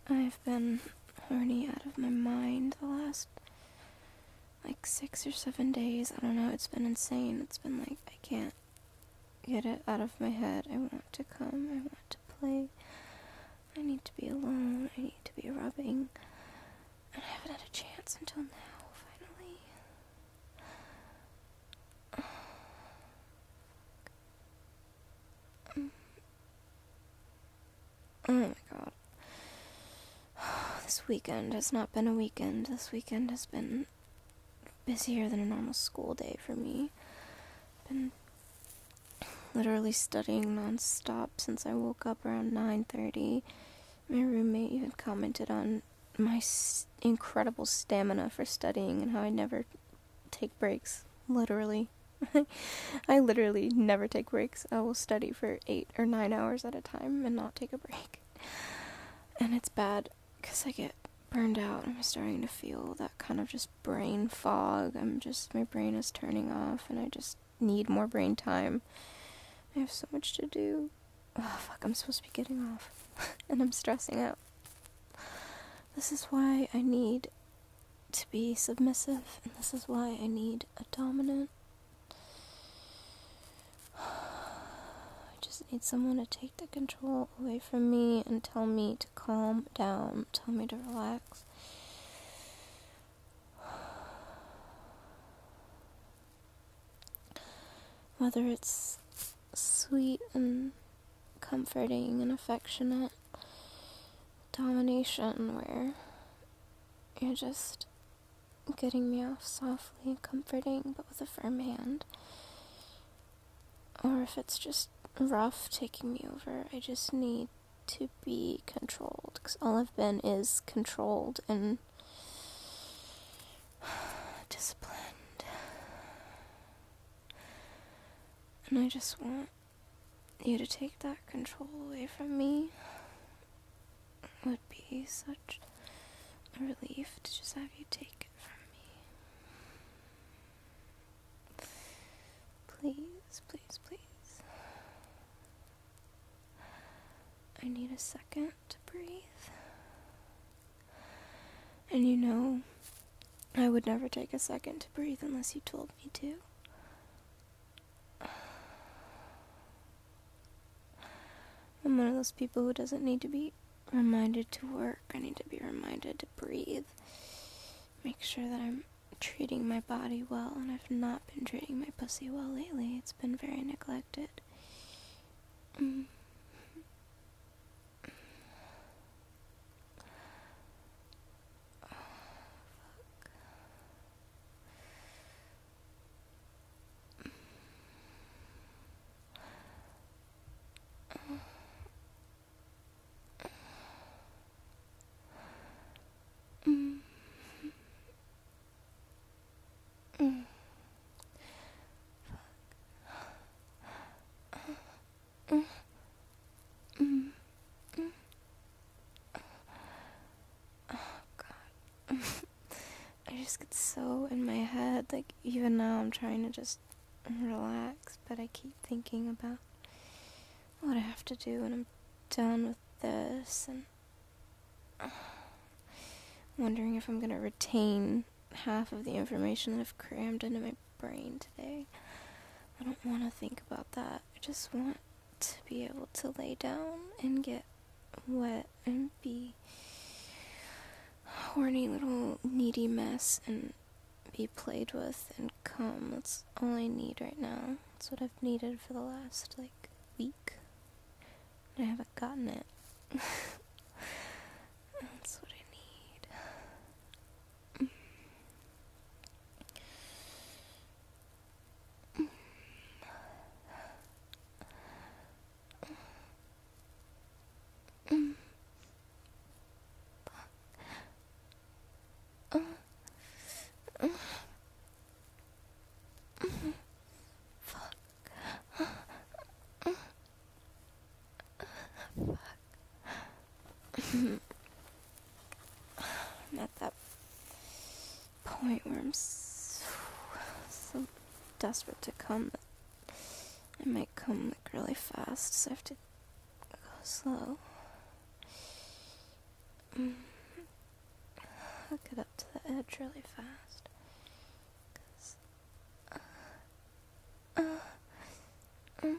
I've been horny out of my mind the last, like, 6 or 7 days. I don't know, it's been insane. It's been like, I can't get it out of my head. I want to come, I want to play. I need to be alone, I need to be rubbing. And I haven't had a chance until now, finally. Oh my god. This weekend has not been a weekend. This weekend has been busier than a normal school day for me. Been literally studying non-stop since I woke up around 9:30. My roommate even commented on my incredible stamina for studying and how I never take breaks. Literally. I literally never take breaks. I will study for 8 or 9 hours at a time and not take a break. And it's bad because I get burned out. I'm starting to feel that kind of just brain fog. My brain is turning off and I just need more brain time. I have so much to do. Oh, fuck, I'm supposed to be getting off. And I'm stressing out. This is why I need to be submissive, and this is why I need a dominant. I just need someone to take the control away from me and tell me to calm down, tell me to relax. Whether it's sweet and comforting and affectionate domination where you're just getting me off softly and comforting but with a firm hand, or if it's just rough taking me over. I just need to be controlled, because all I've been is controlled and disciplined, and I just want you to take that control away from me. It would be such a relief to just have you take it from me. Please, please, please. I need a second to breathe. And you know, I would never take a second to breathe unless you told me to. I'm one of those people who doesn't need to be reminded to work. I need to be reminded to breathe. Make sure that I'm treating my body well, and I've not been treating my pussy well lately. It's been very neglected. I just get so in my head, like, even now I'm trying to just relax, but I keep thinking about what I have to do when I'm done with this, and wondering if I'm gonna retain half of the information that I've crammed into my brain today. I don't want to think about that. I just want to be able to lay down and get wet and be a horny little needy mess and be played with and come. That's all I need right now. That's what I've needed for the last, like, week. And I haven't gotten it. That's what I need. I'm at that point where I'm so desperate to come that I might come, like, really fast, so I have to go slow. Mm. I'll get up to the edge really fast. 'Cause, mm,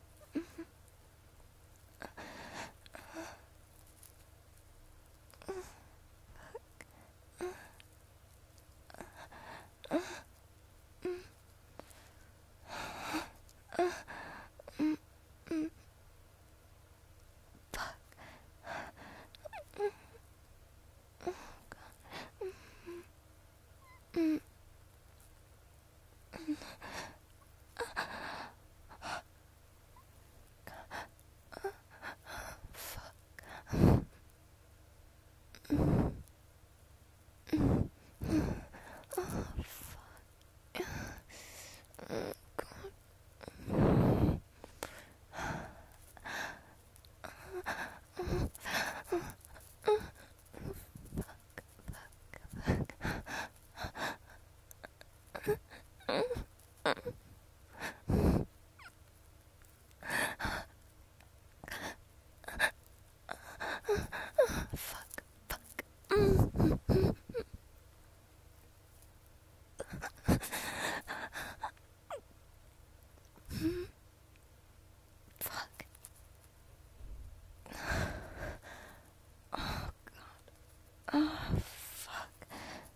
mm, fuck. Oh, fuck.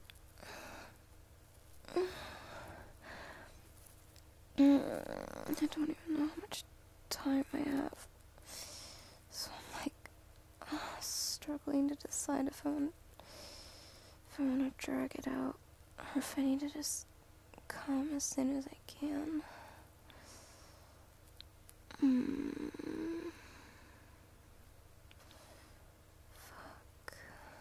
I don't even know how much time I have. So I'm like, struggling to decide if I want to drag it out or if I need to just come as soon as I can. Fuck.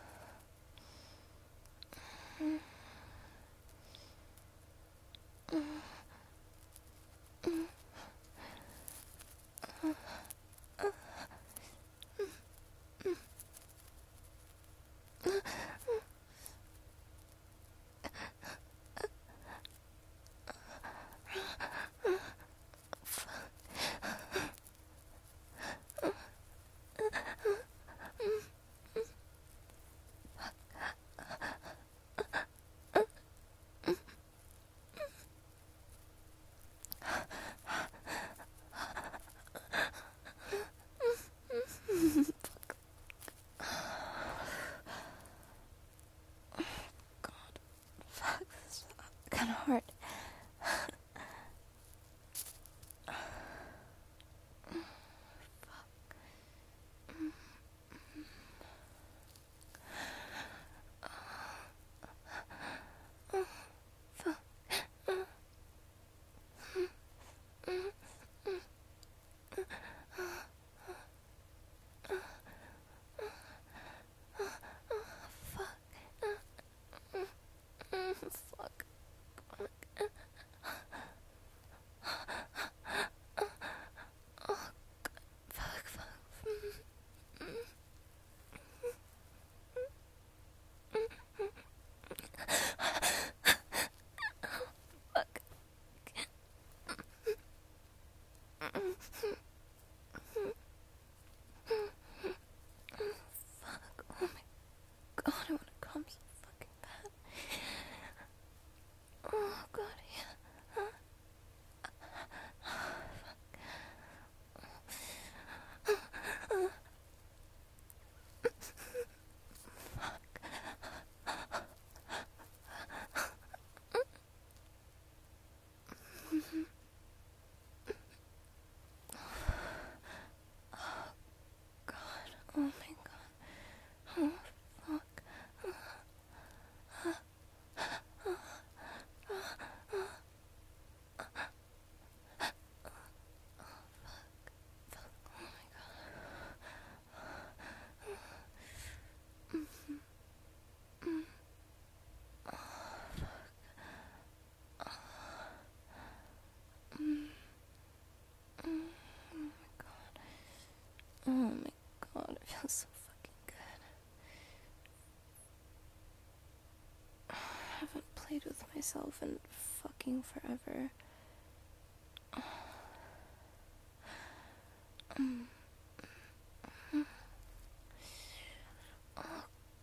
Fuck, this is kind of hard. Fuck. God, I want to come so fucking bad. Oh, God, yeah. God, oh my God. Oh, fuck. Oh my God, it feels so fucking good. I haven't played with myself in fucking forever. Oh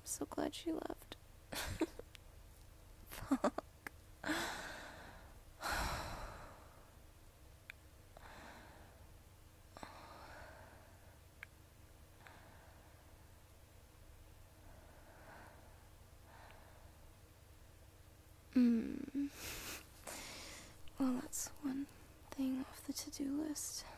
so glad she left. Fuck. Well, that's one thing off the to-do list.